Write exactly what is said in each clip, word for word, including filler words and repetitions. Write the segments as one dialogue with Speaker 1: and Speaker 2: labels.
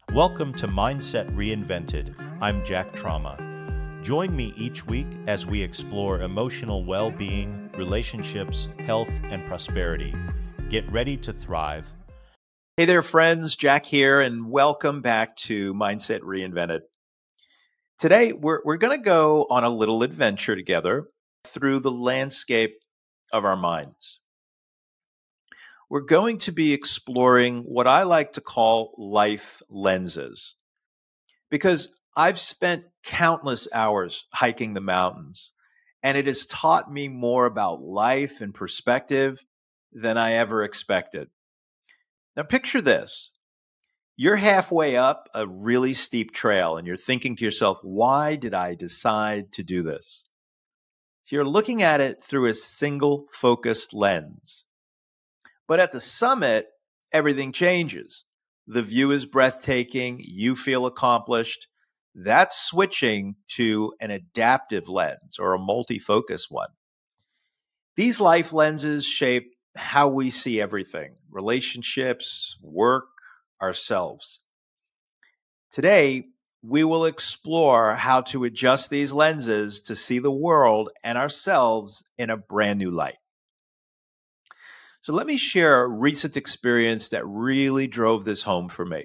Speaker 1: Welcome to Mindset Reinvented. I'm Jack Trauma. Join me each week as we explore emotional well-being, relationships, health, and prosperity. Get ready to thrive.
Speaker 2: Hey there, friends. Jack here, and welcome back to Mindset Reinvented. Today, we're, we're going to go on a little adventure together through the landscape of our minds. We're going to be exploring what I like to call life lenses, because I've spent countless hours hiking the mountains, and it has taught me more about life and perspective than I ever expected. Now, picture this. You're halfway up a really steep trail, and you're thinking to yourself, why did I decide to do this? So you're looking at it through a single focused lens. But at the summit, everything changes. The view is breathtaking. You feel accomplished. That's switching to an adaptive lens or a multi-focus one. These life lenses shape how we see everything: relationships, work, ourselves. Today, we will explore how to adjust these lenses to see the world and ourselves in a brand new light. So let me share a recent experience that really drove this home for me.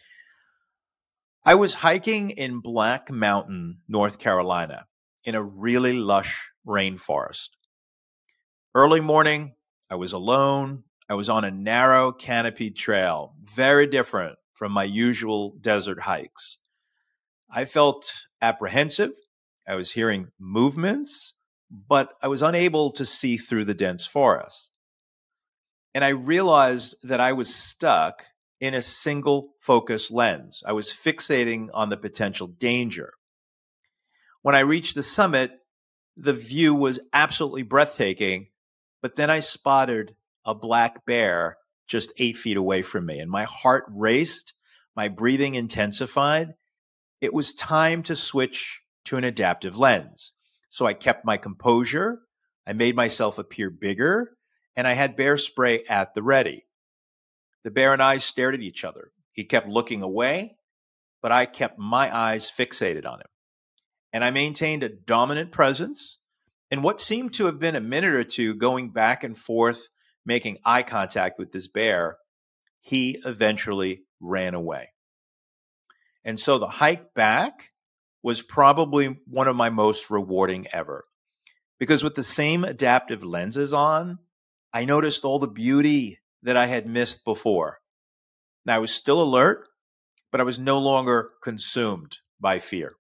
Speaker 2: I was hiking in Black Mountain, North Carolina, in a really lush rainforest. Early morning, I was alone. I was on a narrow canopied trail, very different from my usual desert hikes. I felt apprehensive. I was hearing movements, but I was unable to see through the dense forest. And I realized that I was stuck in a single focus lens. I was fixating on the potential danger. When I reached the summit, the view was absolutely breathtaking, but then I spotted a black bear just eight feet away from me, and my heart raced, my breathing intensified. It was time to switch to an adaptive lens. So I kept my composure, I made myself appear bigger, and I had bear spray at the ready. The bear and I stared at each other. He kept looking away, but I kept my eyes fixated on him. And I maintained a dominant presence. And what seemed to have been a minute or two going back and forth, making eye contact with this bear, he eventually ran away. And so the hike back was probably one of my most rewarding ever. Because with the same adaptive lenses on, I noticed all the beauty that I had missed before. Now, I was still alert, but I was no longer consumed by fear.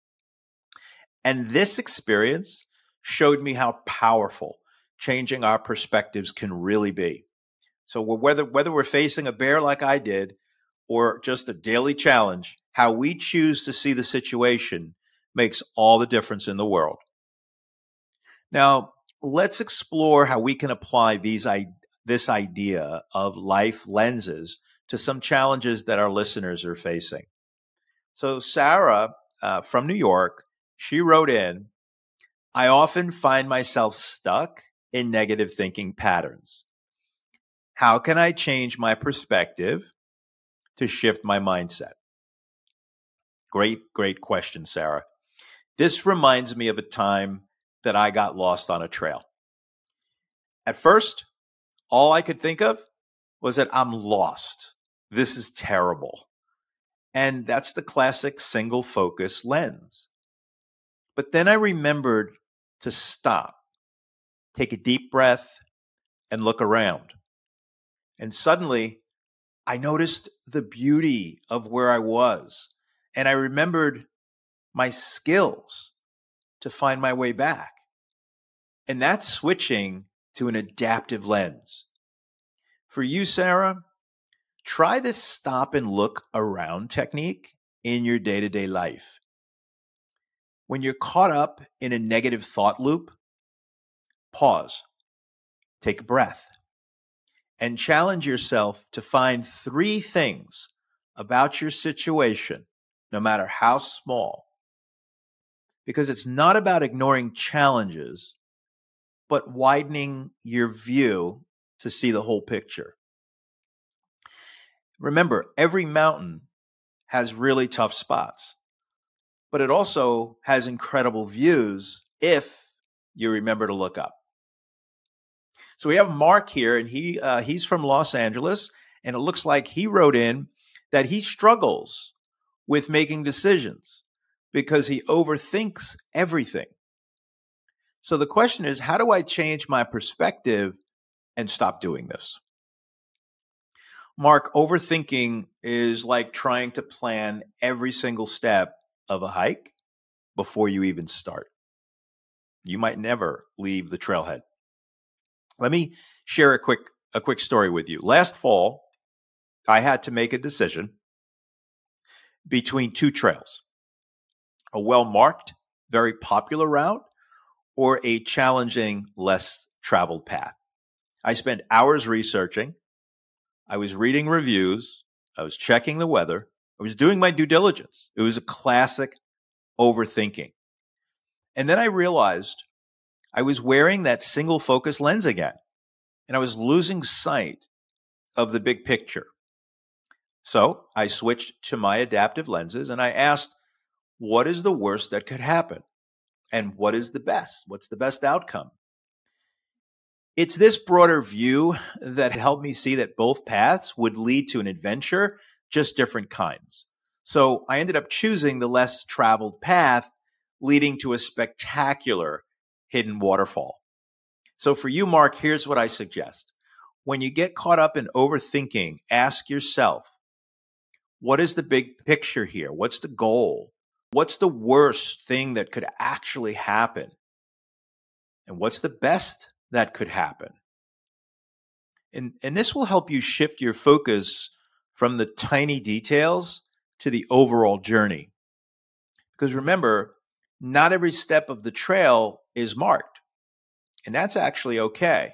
Speaker 2: And this experience showed me how powerful changing our perspectives can really be. So whether, whether we're facing a bear like I did, or just a daily challenge, how we choose to see the situation makes all the difference in the world. Now, let's explore how we can apply these, this idea of life lenses to some challenges that our listeners are facing. So Sarah uh, from New York, she wrote in, I often find myself stuck in negative thinking patterns. How can I change my perspective to shift my mindset? Great, great question, Sarah. This reminds me of a time that I got lost on a trail. At first, all I could think of was that I'm lost. This is terrible. And that's the classic single focus lens. But then I remembered to stop, take a deep breath, and look around. And suddenly, I noticed the beauty of where I was. And I remembered my skills to find my way back. And that's switching to an adaptive lens. For you, Sarah, try this stop and look around technique in your day-to-day life. When you're caught up in a negative thought loop, pause, take a breath, and challenge yourself to find three things about your situation, no matter how small. Because it's not about ignoring challenges, but widening your view to see the whole picture. Remember, every mountain has really tough spots, but it also has incredible views if you remember to look up. So we have Mark here, and he uh, he's from Los Angeles, and it looks like he wrote in that he struggles with making decisions because he overthinks everything. So the question is, how do I change my perspective and stop doing this? Mark, overthinking is like trying to plan every single step of a hike before you even start. You might never leave the trailhead. Let me share a quick a quick story with you. Last fall, I had to make a decision between two trails, a well-marked, very popular route, or a challenging, less traveled path. I spent hours researching. I was reading reviews. I was checking the weather. I was doing my due diligence. It was a classic overthinking. And then I realized I was wearing that single focus lens again, and I was losing sight of the big picture. So I switched to my adaptive lenses, and I asked, what is the worst that could happen? And what is the best? What's the best outcome? It's this broader view that helped me see that both paths would lead to an adventure, just different kinds. So I ended up choosing the less traveled path, leading to a spectacular hidden waterfall. So for you, Mark, here's what I suggest. When you get caught up in overthinking, ask yourself, what is the big picture here? What's the goal? What's the worst thing that could actually happen? And what's the best that could happen? And, and this will help you shift your focus from the tiny details to the overall journey. Because remember, not every step of the trail is marked, and that's actually okay.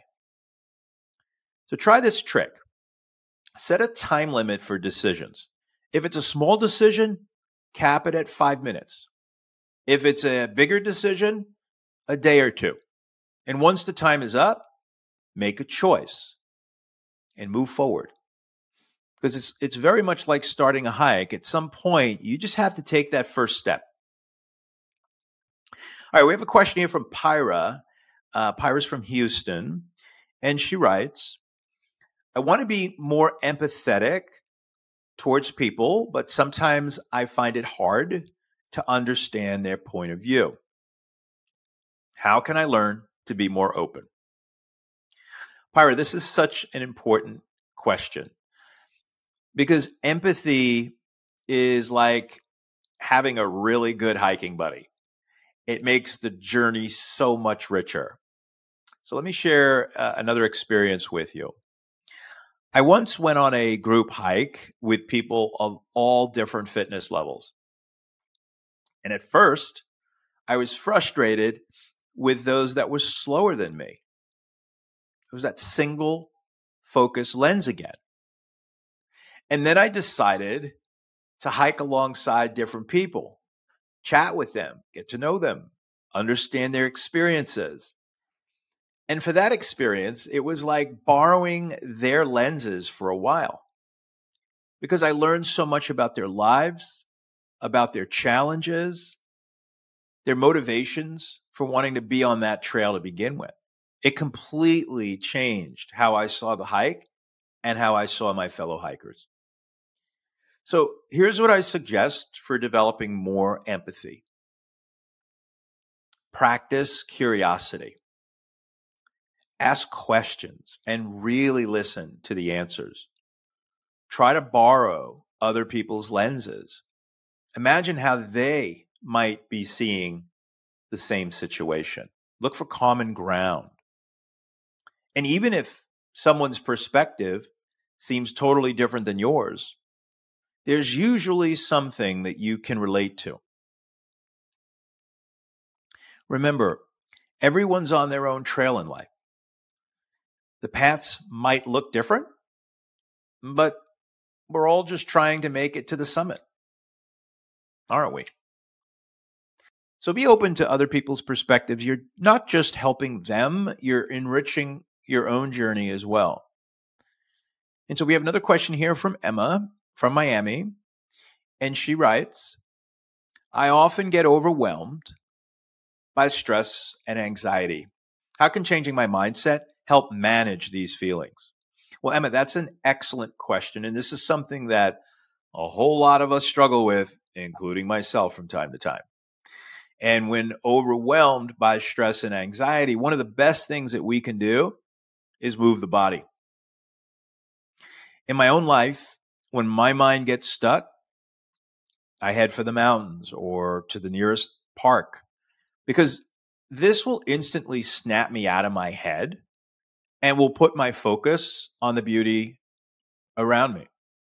Speaker 2: So try this trick. Set a time limit for decisions. If it's a small decision, cap it at five minutes. If it's a bigger decision, a day or two. And once the time is up, make a choice and move forward. Because it's it's very much like starting a hike. At some point, you just have to take that first step. All right, we have a question here from Pyra. Uh, Pyra's from Houston, and she writes, I want to be more empathetic towards people, but sometimes I find it hard to understand their point of view. How can I learn to be more open? Pyra, this is such an important question because empathy is like having a really good hiking buddy. It makes the journey so much richer. So let me share uh, another experience with you. I once went on a group hike with people of all different fitness levels. And at first, I was frustrated with those that were slower than me. It was that single focus lens again. And then I decided to hike alongside different people, chat with them, get to know them, understand their experiences. And for that experience, it was like borrowing their lenses for a while because I learned so much about their lives, about their challenges, their motivations for wanting to be on that trail to begin with. It completely changed how I saw the hike and how I saw my fellow hikers. So here's what I suggest for developing more empathy. Practice curiosity. Ask questions and really listen to the answers. Try to borrow other people's lenses. Imagine how they might be seeing the same situation. Look for common ground. And even if someone's perspective seems totally different than yours, there's usually something that you can relate to. Remember, everyone's on their own trail in life. The paths might look different, but we're all just trying to make it to the summit, aren't we? So be open to other people's perspectives. You're not just helping them, you're enriching your own journey as well. And so we have another question here from Emma from Miami. And she writes, I often get overwhelmed by stress and anxiety. How can changing my mindset help manage these feelings? Well, Emma, that's an excellent question. And this is something that a whole lot of us struggle with, including myself from time to time. And when overwhelmed by stress and anxiety, one of the best things that we can do is move the body. In my own life, when my mind gets stuck, I head for the mountains or to the nearest park, because this will instantly snap me out of my head and will put my focus on the beauty around me.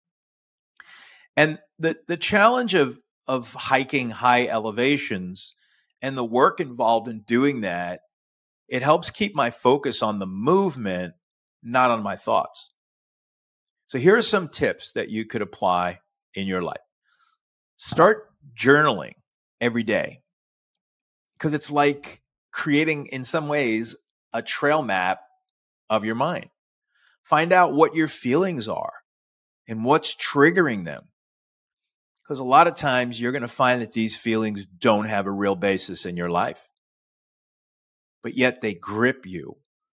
Speaker 2: And the, the challenge of, of hiking high elevations and the work involved in doing that, it helps keep my focus on the movement, not on my thoughts. So here are some tips that you could apply in your life. Start journaling every day, because it's like creating, in some ways, a trail map of your mind. Find out what your feelings are and what's triggering them. Because a lot of times you're going to find that these feelings don't have a real basis in your life, but yet they grip you.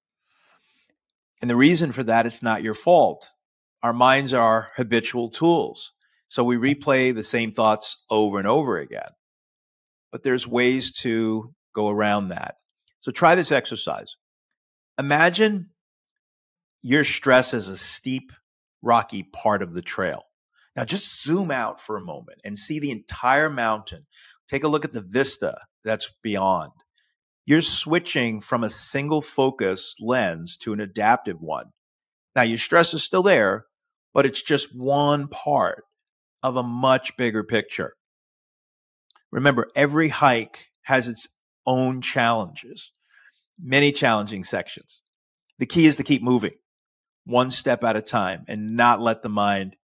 Speaker 2: And the reason for that, it's not your fault. Our minds are habitual tools. So we replay the same thoughts over and over again. But there's ways to go around that. So try this exercise. Imagine your stress as a steep, rocky part of the trail. Now just zoom out for a moment and see the entire mountain. Take a look at the vista that's beyond. You're switching from a single focus lens to an adaptive one. Now your stress is still there, but it's just one part of a much bigger picture. Remember, every hike has its own challenges, many challenging sections. The key is to keep moving one step at a time and not let the mind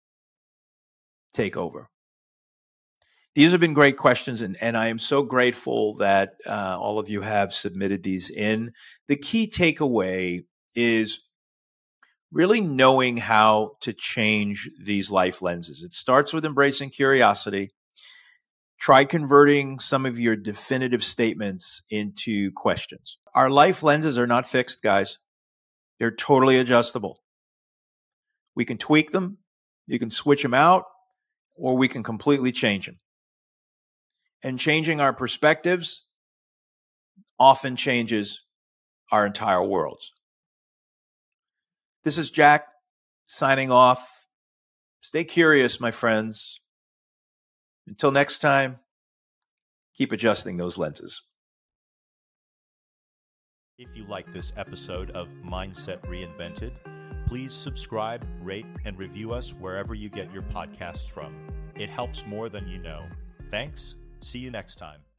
Speaker 2: take over. These have been great questions, and, and I am so grateful that uh, all of you have submitted these in. The key takeaway is really knowing how to change these life lenses. It starts with embracing curiosity. Try converting some of your definitive statements into questions. Our life lenses are not fixed, guys. They're totally adjustable. We can tweak them, you can switch them out, or we can completely change them. And changing our perspectives often changes our entire worlds. This is Jack signing off. Stay curious, my friends. Until next time, keep adjusting those lenses.
Speaker 1: If you like this episode of Mindset Reinvented, please subscribe, rate, and review us wherever you get your podcasts from. It helps more than you know. Thanks. See you next time.